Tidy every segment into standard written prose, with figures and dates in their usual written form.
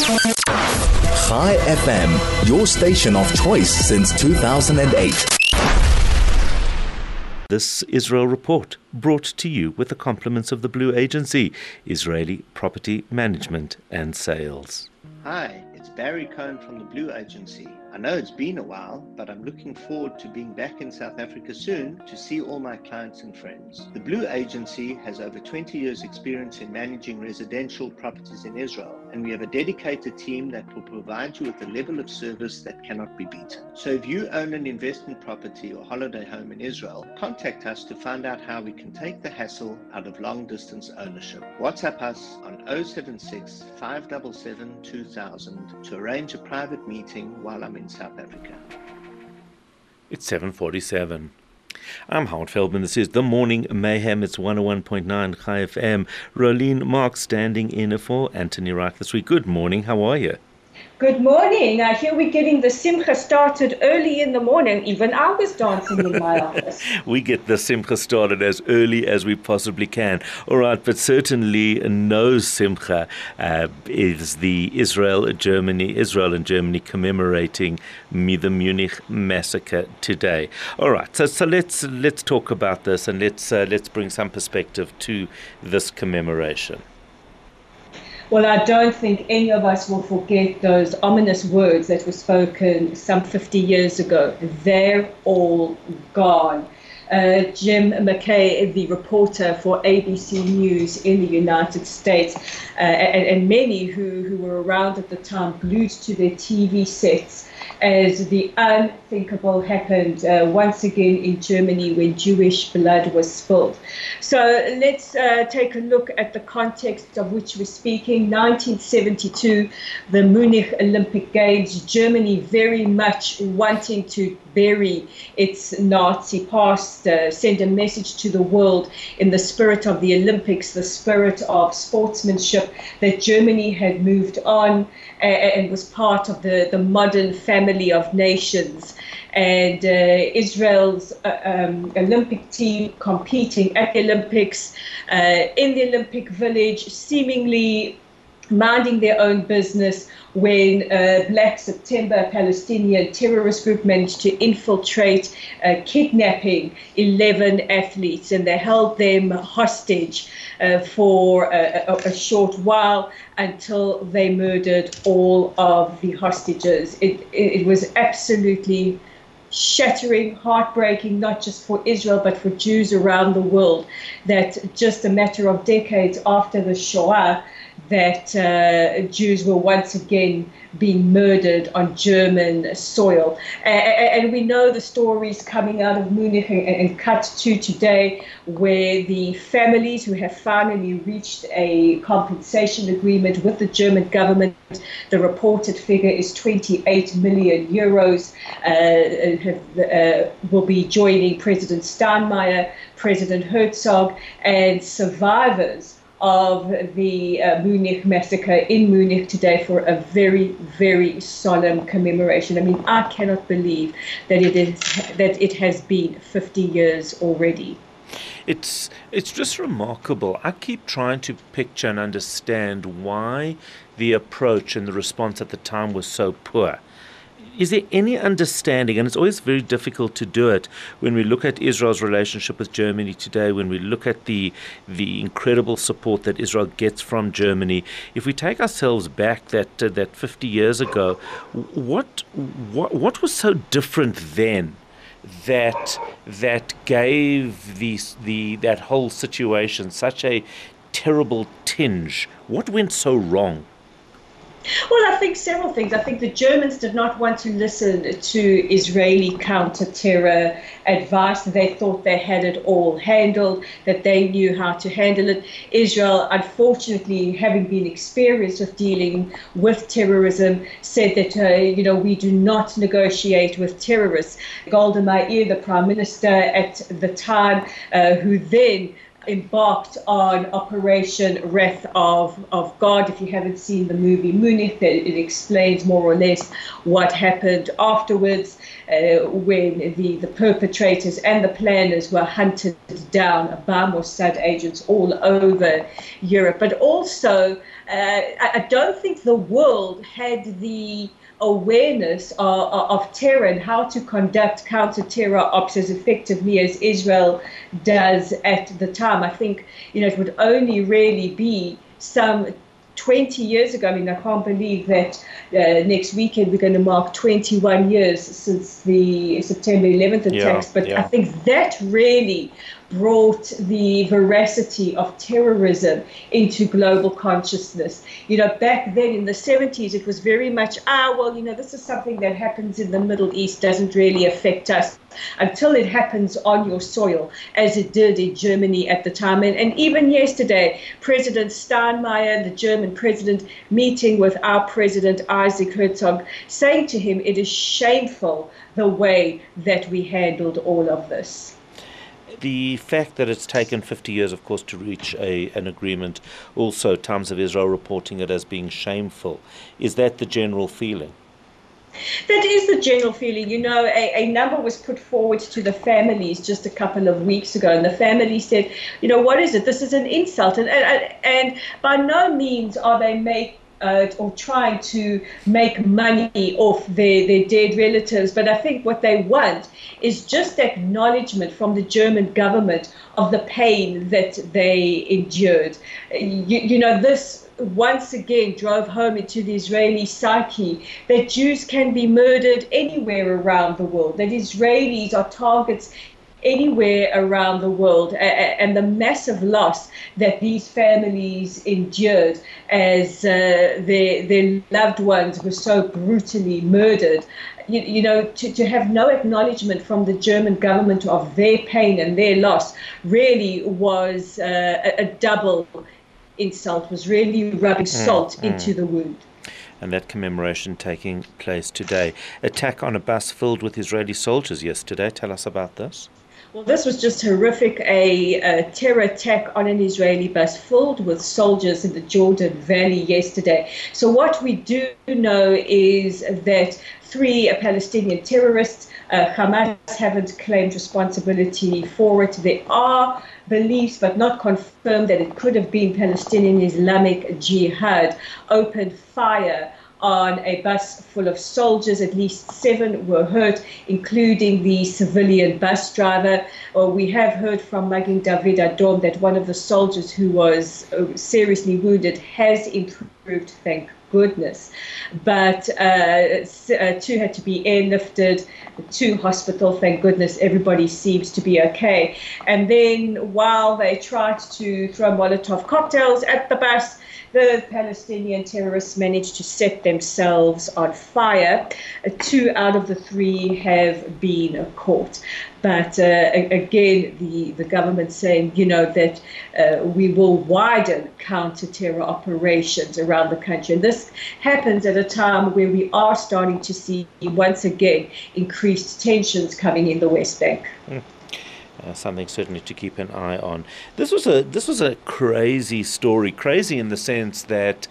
Chai FM, your station of choice since 2008. This Israel Report, brought to you with the compliments of the Blue Agency, Israeli Property Management and Sales. Hi, it's Barry Cohen from the Blue Agency. I know it's been a while, but I'm looking forward to being back in South Africa soon to see all my clients and friends. The Blue Agency has over 20 years experience in managing residential properties in Israel, and we have a dedicated team that will provide you with a level of service that cannot be beaten. So if you own an investment property or holiday home in Israel, contact us to find out how we can take the hassle out of long distance ownership. WhatsApp us on 076 577 2000 to arrange a private meeting while I'm in South Africa. It's 7:47. I'm Howard Feldman. This is The Morning Mayhem. It's 101.9 Chai FM. Rolene Mark standing in for Anthony Reich this week. Good morning. How are you? Good morning. I hear we're getting the Simcha started early in the morning. Even I was dancing in my office. We get the Simcha started as early as we possibly can. All right, but certainly no Simcha is the Israel and Germany commemorating the Munich massacre today. All right, so let's talk about this, and let's bring some perspective to this commemoration. Well, I don't think any of us will forget those ominous words that were spoken some 50 years ago. They're all gone. Jim McKay, the reporter for ABC News in the United States, and many who were around at the time, glued to their TV sets as the unthinkable happened once again in Germany when Jewish blood was spilled. So let's take a look at the context of which we're speaking. 1972, the Munich Olympic Games, Germany very much wanting to bury its Nazi past, send a message to the world in the spirit of the Olympics, the spirit of sportsmanship, that Germany had moved on and was part of the modern family of nations. And Israel's Olympic team competing at the Olympics, in the Olympic Village, seemingly minding their own business, when Black September Palestinian terrorist group managed to infiltrate, kidnapping 11 athletes, and they held them hostage for a short while until they murdered all of the hostages. It was absolutely shattering, heartbreaking, not just for Israel, but for Jews around the world, that just a matter of decades after the Shoah, that Jews were once again being murdered on German soil. And we know the stories coming out of Munich and cut to today, where the families who have finally reached a compensation agreement with the German government, the reported figure is 28 million euros, will be joining President Steinmeier, President Herzog, and survivors of the Munich massacre in Munich today for a very, very solemn commemoration. I mean, I cannot believe that it has been 50 years already. It's just remarkable. I keep trying to picture and understand why the approach and the response at the time was so poor. Is there any understanding, and it's always very difficult to do it when we look at Israel's relationship with Germany today, when we look at the incredible support that Israel gets from Germany. If we take ourselves back that 50 years ago, what was so different then that gave that whole situation such a terrible tinge? What went so wrong? Well, I think several things. I think the Germans did not want to listen to Israeli counter-terror advice. They thought they had it all handled, that they knew how to handle it. Israel, unfortunately, having been experienced with dealing with terrorism, said that, we do not negotiate with terrorists. Golda Meir, the prime minister at the time, who then embarked on Operation Wrath of God. If you haven't seen the movie Munich, it explains more or less what happened afterwards, when the perpetrators and the planners were hunted down by Mossad agents all over Europe. But also I don't think the world had the awareness of terror and how to conduct counter-terror ops as effectively as Israel does at the time. I think, it would only really be some 20 years ago. I mean, I can't believe that next weekend we're going to mark 21 years since the September 11th attacks. But I think that really brought the veracity of terrorism into global consciousness. Back then in the 70s, it was very much, this is something that happens in the Middle East, doesn't really affect us until it happens on your soil, as it did in Germany at the time. And even yesterday, President Steinmeier, the German president, meeting with our president, Isaac Herzog, saying to him, it is shameful the way that we handled all of this. The fact that it's taken 50 years, of course, to reach an agreement, also Times of Israel reporting it as being shameful. Is that the general feeling? That is the general feeling. A number was put forward to the families just a couple of weeks ago, and the family said, what is it? This is an insult. And by no means are they or trying to make money off their dead relatives. But I think what they want is just acknowledgement from the German government of the pain that they endured. This once again drove home into the Israeli psyche that Jews can be murdered anywhere around the world, that Israelis are targets anywhere around the world, and the massive loss that these families endured as their loved ones were so brutally murdered. To have no acknowledgement from the German government of their pain and their loss really was a double insult, was really rubbing salt into the wound. And that commemoration taking place today. Attack on a bus filled with Israeli soldiers yesterday. Tell us about this. Well, this was just horrific, a terror attack on an Israeli bus filled with soldiers in the Jordan Valley yesterday. So what we do know is that 3 Palestinian terrorists, Hamas haven't claimed responsibility for it. There are beliefs, but not confirmed, that it could have been Palestinian Islamic Jihad, opened fire on a bus full of soldiers. At least 7 were hurt, including the civilian bus driver. We have heard from Magen David Adom that one of the soldiers who was seriously wounded has improved, thank goodness. But 2 had to be airlifted to hospital. Thank goodness everybody seems to be okay. And then while they tried to throw Molotov cocktails at the bus, the Palestinian terrorists managed to set themselves on fire. 2 out of the 3 have been caught. But again, the government saying, that we will widen counter-terror operations around the country. And this happens at a time where we are starting to see, once again, increased tensions coming in the West Bank. Something certainly to keep an eye on. This was a crazy story. Crazy in the sense that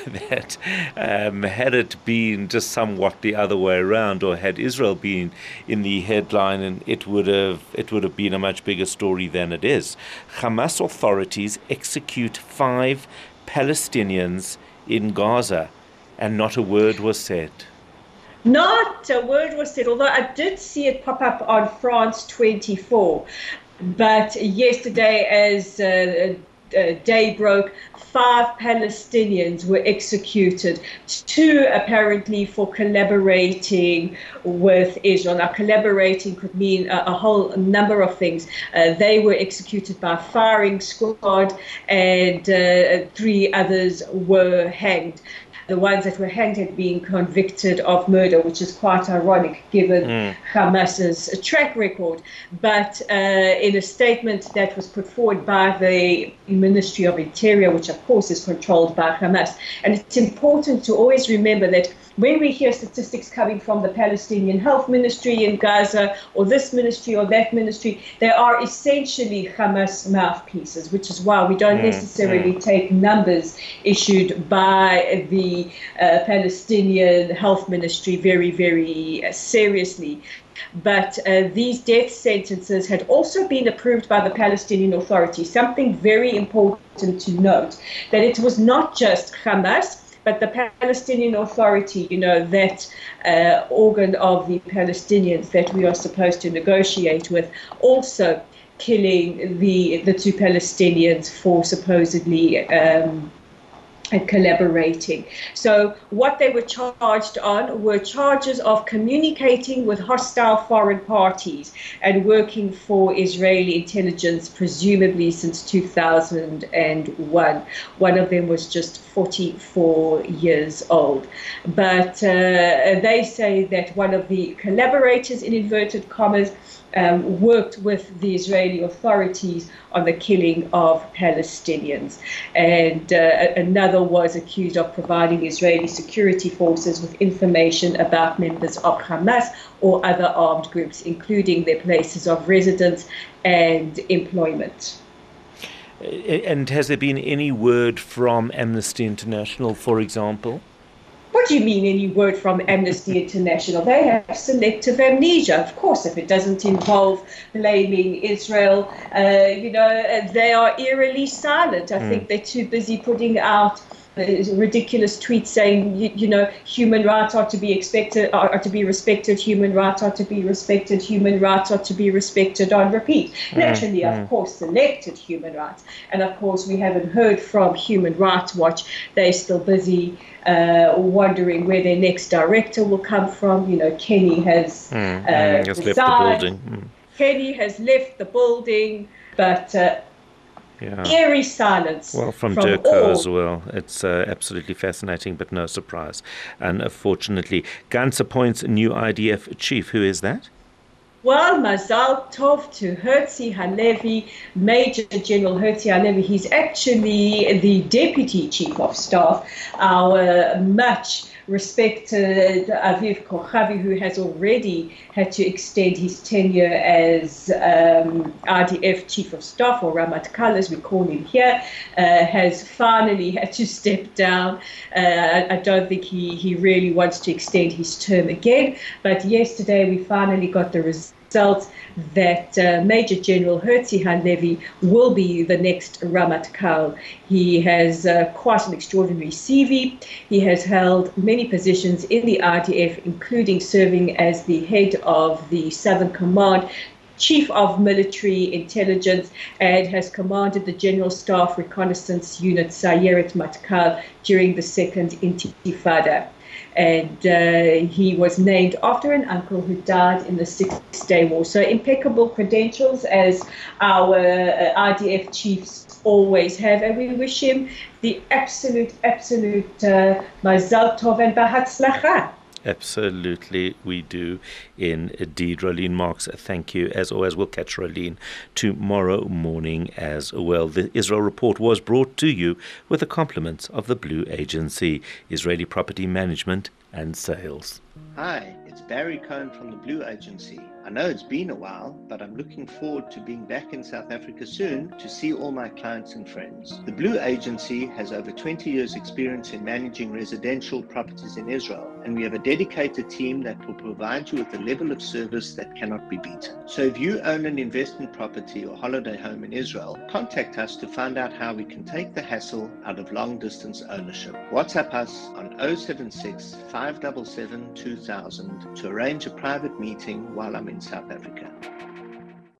had it been just somewhat the other way around, or had Israel been in the headline, and it would have been a much bigger story than it is. Hamas authorities execute 5 Palestinians in Gaza, and not a word was said. Not a word was said, although I did see it pop up on France 24. But yesterday, as day broke, 5 Palestinians were executed, 2 apparently for collaborating with Israel. Now, collaborating could mean a whole number of things. They were executed by firing squad, and 3 others were hanged. The ones that were hanged had been convicted of murder, which is quite ironic given Hamas's track record. But in a statement that was put forward by the Ministry of Interior, which of course is controlled by Hamas, and it's important to always remember that when we hear statistics coming from the Palestinian Health Ministry in Gaza, or this ministry or that ministry, they are essentially Hamas mouthpieces, which is why we don't necessarily take numbers issued by the Palestinian Health Ministry very, very seriously. But these death sentences had also been approved by the Palestinian Authority. Something very important to note, that it was not just Hamas, but the Palestinian Authority, that organ of the Palestinians that we are supposed to negotiate with, also killing the two Palestinians for supposedly collaborating. So what they were charged on were charges of communicating with hostile foreign parties and working for Israeli intelligence, presumably since 2001. One of them was just 44 years old. But they say that one of the collaborators, in inverted commas, worked with the Israeli authorities on the killing of Palestinians. And another was accused of providing Israeli security forces with information about members of Hamas or other armed groups, including their places of residence and employment. And has there been any word from Amnesty International, for example? What do you mean, any word from Amnesty International? They have selective amnesia. Of course, if it doesn't involve blaming Israel, they are eerily silent. I think they're too busy putting out ridiculous tweets saying, human rights are to be respected, human rights are to be respected, human rights are to be respected on repeat. Naturally, of course, selected human rights. And of course, we haven't heard from Human Rights Watch. They're still busy wondering where their next director will come from. Kenny has left the building. Kenny has left the building, but eerie silence. Well, from Durko as well. It's absolutely fascinating, but no surprise. Unfortunately, Gantz appoints a new IDF chief. Who is that? Well, Mazal Tov to Herzi Halevi, Major General Herzi Halevi. He's actually the Deputy Chief of Staff, our much respected Aviv Kochavi, who has already had to extend his tenure as RDF Chief of Staff, or Ramatkal as we call him here, has finally had to step down. I don't think he really wants to extend his term again, but yesterday we finally got the result that Major General Herzi Halevi will be the next Ramatkal. He has quite an extraordinary CV. He has held many positions in the RDF, including serving as the head of the Southern Command, Chief of Military Intelligence, and has commanded the General Staff Reconnaissance Unit Sayeret Matkal during the Second Intifada. And he was named after an uncle who died in the Six-Day War. So impeccable credentials, as our RDF chiefs always have. And we wish him the absolute Mazal Tov and Bahatzlacha. Absolutely, we do indeed. Rolene Marks, thank you. As always, we'll catch Rolene tomorrow morning as well. The Israel Report was brought to you with the compliments of the Blue Agency, Israeli Property Management and Sales. Hi, it's Barry Cohen from the Blue Agency. I know it's been a while, but I'm looking forward to being back in South Africa soon to see all my clients and friends. The Blue Agency has over 20 years experience in managing residential properties in Israel, and we have a dedicated team that will provide you with a level of service that cannot be beaten. So if you own an investment property or holiday home in Israel, contact us to find out how we can take the hassle out of long distance ownership. WhatsApp us on 076 577 2000 to arrange a private meeting while I'm in South Africa.